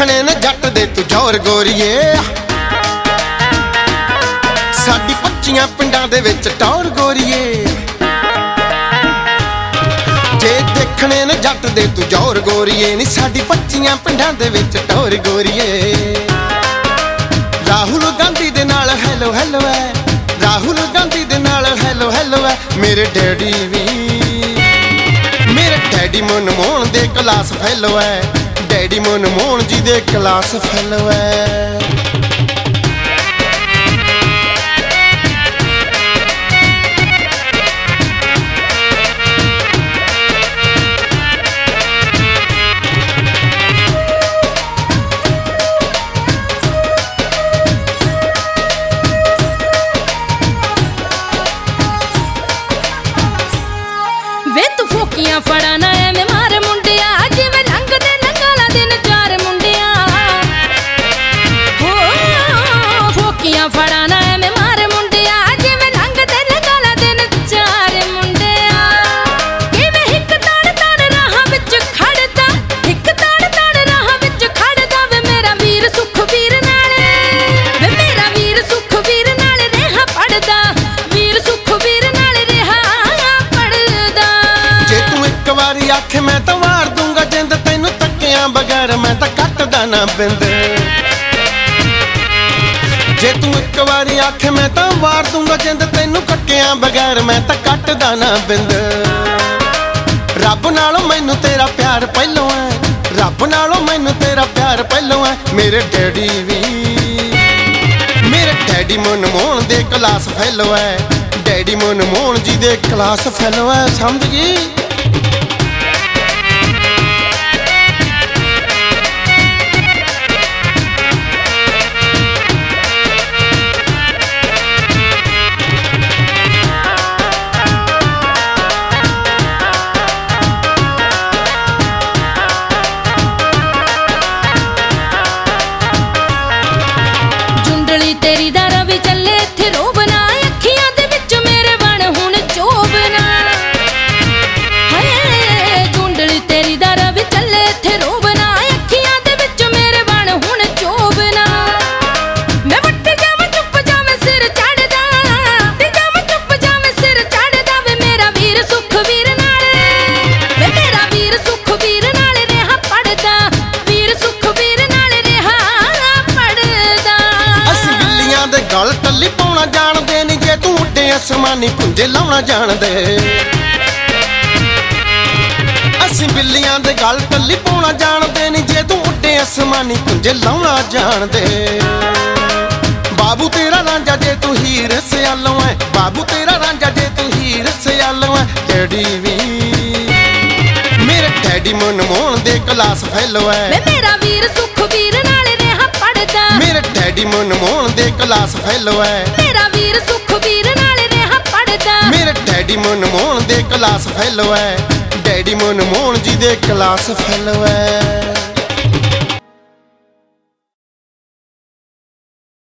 ਦੇਖਣੇ ਨੇ ਜੱਟ ਦੇ ਤੂੰ ਜ਼ੋਰ ਗੋਰੀਏ ਸਾਡੀ 25 ਪਿੰਡਾਂ ਦੇ ਵਿੱਚ ਟੌਰ ਗੋਰੀਏ ਜੇ ਦੇਖਣੇ ਨੇ ਜੱਟ ਦੇ ਤੂੰ ਜ਼ੋਰ ਗੋਰੀਏ ਨੀ ਸਾਡੀ 25 ਪਿੰਡਾਂ ਦੇ ਵਿੱਚ ਟੌਰ ਗੋਰੀਏ ਰਾਹੁਲ ਗਾਂਧੀ ਦੇ ਨਾਲ ਹੈਲੋ ਹੈਲੋ ਹੈ ਰਾਹੁਲ ਗਾਂਧੀ ਦੇ ਨਾਲ ਹੈਲੋ ਹੈਲੋ ਹੈ ਮੇਰੇ ਡੈਡੀ ਮਨਮੋਹਨ ਦੇ ਕਲਾਸ ਫੈਲੋ ਹੈ ਡੈਡੀ ਮਨਮੋਹਨ ਜੀ ਦੇ ਕਲਾਸ ਫੈਲੋ ਹੈ ਵੇ ਤੂੰ ਫੋਕੀਆਂ ਫੜਾ ਨਾ ਐਵੇਂ ਮਾਰ ਮੁੰਡਿਆ ਜਿਵੇਂ ਰੰਗ ਦੇ ਨੰਗਾਲਾ ਦਿਨ ਚਾਰ ਮੁੰਡਿਆ ਹੋ ਫੋਕੀਆਂ ਫੜਾ ਨਾ ਐਵੇਂ ਮਾਰ ਮੁੰਡਿਆ ਜਿਵੇਂ ਰੰਗ ਦੇ ਨੰਗਾਲਾ ਦਿਨ ਚਾਰ ਮੁੰਡਿਆ ਕਿਵੇਂ ਹਿੱਕ ਤੜ ਤੜ ਰਾਹਾਂ ਵਿੱਚ ਖੜਦਾ ਹਿੱਕ ਤੜ ਤੜ ਰਾਹਾਂ ਵਿੱਚ ਖੜਦਾ ਵੇ ਮੇਰਾ ਵੀਰ ਸੁਖਵੀਰ ਨਾਲ ਵੇ ਮੇਰਾ ਵੀਰ ਸੁਖਵੀਰ ਨਾਲ ਰਿਹਾ ਪੜਦਾ ਵੀਰ ਸੁਖਵੀਰ ਨਾਲ ਰਿਹਾ ਪੜਦਾ ਜੇ ਤੂੰ ਇੱਕ ਵਾਰੀ ਆਖੇ ਮੈਂ ਤਾਂ ਵਾਰ ਦੂੰਗਾ ਜਿੰਦ ਤੈਨੂੰ ਤੱਕਿਆਂ ਬਗੈਰ ਮੈਂ ਤਾਂ ਕੱਟਦਾ ਨਾ ਬਿੰਦ ਜੇ ਤੂੰ ਇੱਕ ਵਾਰੀ ਆਖੇ ਮੈਂ ਤਾਂ ਵਾਰ ਦੂੰਗਾ ਜਿੰਦ ਤੈਨੂੰ ਕੱਟਿਆਂ ਬਗੈਰ ਮੈਂ ਤਾਂ ਕੱਟਦਾ ਨਾ ਬਿੰਦ ਰੱਬ ਨਾਲੋਂ ਮੈਨੂੰ ਤੇਰਾ ਪਿਆਰ ਪਹਿਲੋਂ ਹੈ ਰੱਬ ਨਾਲੋਂ ਮੈਨੂੰ ਤੇਰਾ ਪਿਆਰ ਪਹਿਲੋਂ ਹੈ ਮੇਰੇ ਡੈਡੀ ਮਨਮੋਹਨ ਦੇ ਕਲਾਸ ਫੈਲੋ ਹੈ ਡੈਡੀ ਮਨਮੋਹਨ ਜੀ ਦੇ ਕਲਾਸ ਫੈਲੋ ਹੈ ਸਮਝ ਗਈ ਤੇਰੀ ਦਾ ਰਵੀ ਚੱਲੇ ਇੱਥੇ ਰੋਬਨਾ ਅੱਖੀਆਂ ਦੇ ਵਿੱਚ ਮੇਰੇ ਬਣ ਹੁਣ ਚੋਬਨਾ ਹਾਏ ਜੁੰਡਲੀ ਤੇਰੀ ਦਾ ਰਵੀ ਚੱਲੇ ਇੱਥੇ ਰੋਬਨਾ ਅੱਖੀਆਂ ਦੇ ਵਿੱਚ ਮੇਰੇ ਬਣ ਹੁਣ ਚੋਬਨਾ ਮੈਂ ਵੱਟ ਜਾਵਾਂ ਚੁੱਪ ਜਾਵੇਂ ਸਿਰ ਚੜਦਾ ਤੇ ਜਾਵਾਂ ਚੁੱਪ ਜਾਵੇਂ ਸਿਰ ਚੜਦਾ ਵੇ ਮੇਰਾ ਵੀਰ ਸੁਖਵੀਰ ਨਾਲ ਵੇ ਮੇਰਾ ਵੀਰ ਸੁਖਵੀਰ ਨਾਲ ਰਿਹਾ ਪੜਦਾ ਵੀਰ ਸੁਖਵੀਰ ਨਾਲ ਰਿਹਾ ਪੜਦਾ ਦੇ ਗਲ ਟੱਲੀ ਪਾਉਣਾ ਜਾਣਦੇ ਨੀ ਜੇ ਤੂੰ ਉੱਡੇ ਅਸਮਾਨੀ ਪੁੰਜੇ ਲਾਉਣਾ ਜਾਣਦੇ ਅਸੀਂ ਬਿੱਲੀਆਂ ਦੇ ਗਲ ਟੱਲੀ ਪਾਉਣਾ ਜਾਣਦੇ ਨੀ ਜੇ ਤੂੰ ਉੱਡੇ ਅਸਮਾਨੀ ਪੁੰਜੇ ਲਾਉਣਾ ਜਾਣਦੇ ਬਾਬੂ ਤੇਰਾ ਰਾਂਝਾ ਜੇ ਤੂੰ ਹੀਰ ਸਿਆਲੋਂ ਐ ਬਾਬੂ ਤੇਰਾ ਰਾਂਝਾ ਜੇ ਤੂੰ ਹੀਰ ਸਿਆਲੋਂ ਐ ਮੇਰੇ ਡੈਡੀ ਮਨਮੋਹਨ ਦੇ ਕਲਾਸ ਫੈਲੋ ਐ ਵੇ ਮੇਰਾ ਵੀਰ ਸੁਖਵੀਰ ਨਾਲ ਰਿਹਾ ਪੜਦਾ ਮੇਰੇ ਡੈਡੀ ਮਨਮੋਹਨ ਦੇ ਕਲਾਸ ਫੈਲੋ ਐ ਮੇਰਾ ਵੀਰ ਸੁਖਵੀਰ ਨਾਲ ਰਿਹਾ ਪੜਦਾ ਮੇਰੇ ਡੈਡੀ ਮਨਮੋਹਨ ਦੇ ਕਲਾਸ ਫੈਲੋ ਐ ਡੈਡੀ ਮਨਮੋਹਨ ਜੀ ਦੇ ਕਲਾਸ ਫੈਲੋ ਐ